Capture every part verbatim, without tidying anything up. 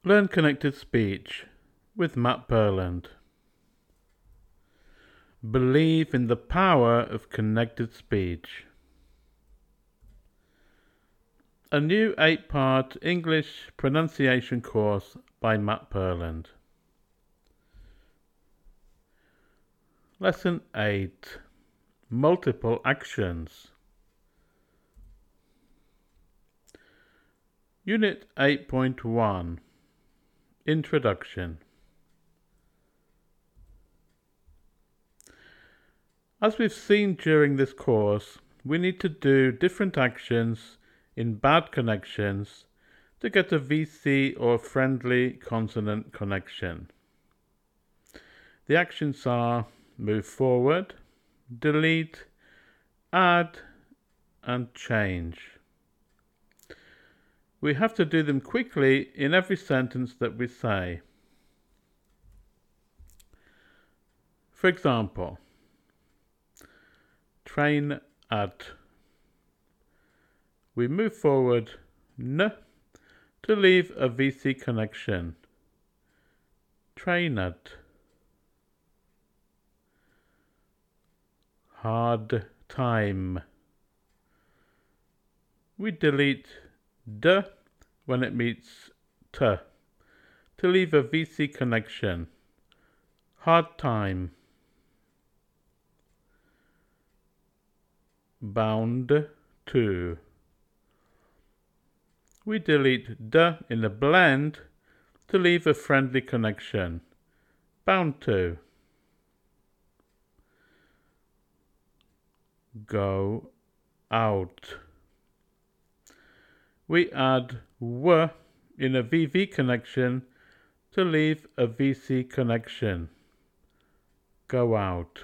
Learn connected speech with Matt Perland. Believe in the power of connected speech. A new eight-part English pronunciation course by Matt Perland. Lesson eight. Multiple actions. Unit eight point one. Introduction. As we've seen during this course, we need to do different actions in bad connections to get a V C or friendly consonant connection. The actions are move forward, delete, add, and change. We have to do them quickly in every sentence that we say. For example, train at. We move forward n to leave a V C connection. Train at. Hard time. We delete d when it meets t to leave a V C connection. Hard time. Bound to. We delete d in the blend to leave a friendly connection. Bound to. Go out. We add w in a V V connection to leave a V C connection. Go out.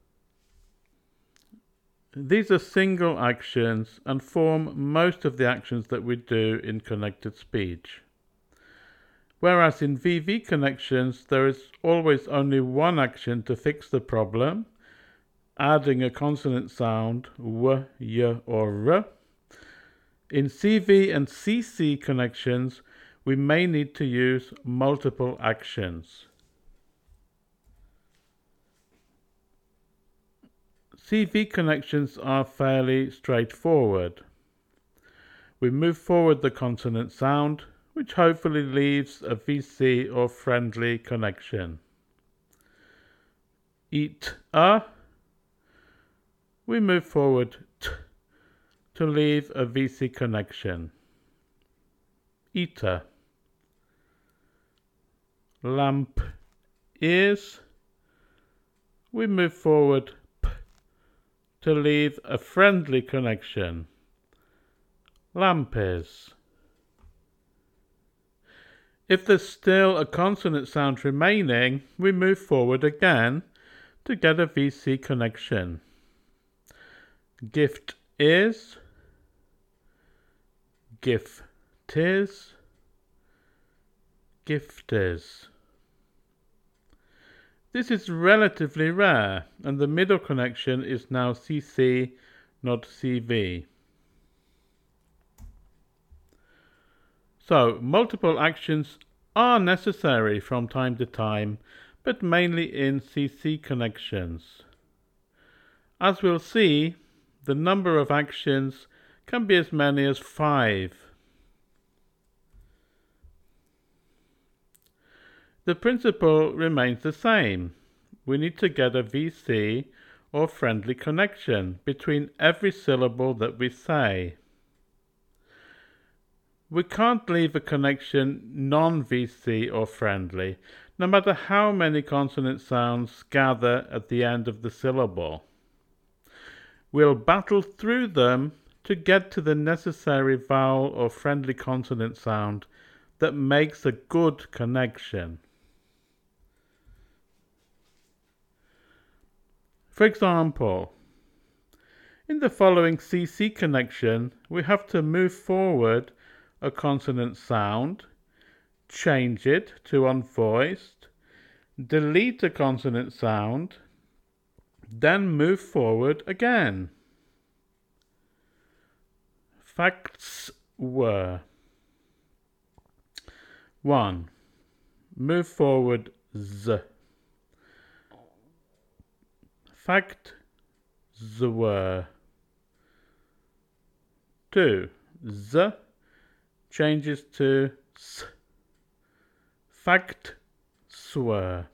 These are single actions and form most of the actions that we do in connected speech. Whereas in V V connections, there is always only one action to fix the problem, adding a consonant sound, w, y, or r. In C V and C C connections, we may need to use multiple actions. C V connections are fairly straightforward. We move forward the consonant sound, which hopefully leaves a V C or friendly connection. Eat a. We move forward t to leave a V C connection. Eater. Lamp is. We move forward p to leave a friendly connection. Lamp is. If there's still a consonant sound remaining, we move forward again to get a V C connection. Gift is. Gift is. Gift is. This is relatively rare, and the middle connection is now C C, not C V. So, multiple actions are necessary from time to time, but mainly in C C connections. As we'll see, the number of actions can be as many as five. The principle remains the same. We need to get a V C or friendly connection between every syllable that we say. We can't leave a connection non-V C or friendly, no matter how many consonant sounds gather at the end of the syllable. We'll battle through them to get to the necessary vowel or friendly consonant sound that makes a good connection. For example, in the following C C connection, we have to move forward a consonant sound, change it to unvoiced, delete a consonant sound, then move forward again. Facts were: one. move forward z. Fact zwar. Two, z changes to s. Fact swear.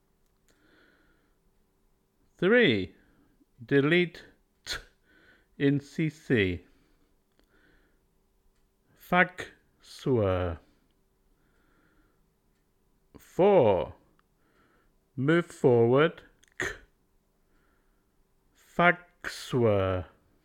Three, delete t in C C. Fac swear. Four, move forward k. Fac swear.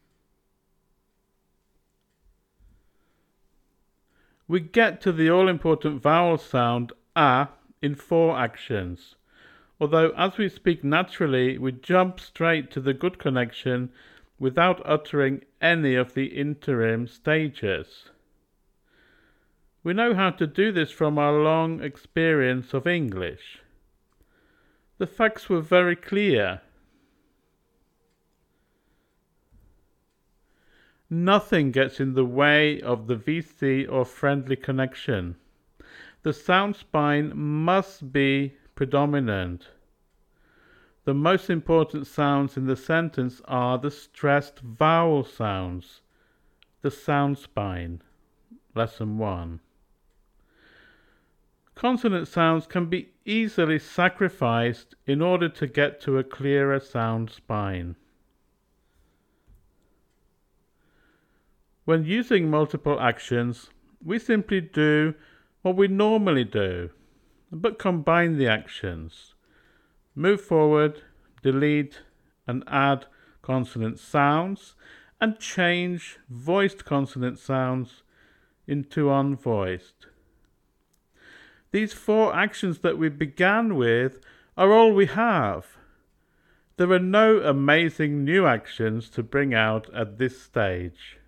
We get to the all-important vowel sound a in four actions, although as we speak naturally we jump straight to the good connection without uttering any of the interim stages. We know how to do this from our long experience of English. The facts were very clear. Nothing gets in the way of the V C or friendly connection. The sound spine must be predominant. The most important sounds in the sentence are the stressed vowel sounds, the sound spine. Lesson one. Consonant sounds can be easily sacrificed in order to get to a clearer sound spine. When using multiple actions, we simply do what we normally do, but combine the actions. Move forward, delete and add consonant sounds, and change voiced consonant sounds into unvoiced. These four actions that we began with are all we have. There are no amazing new actions to bring out at this stage.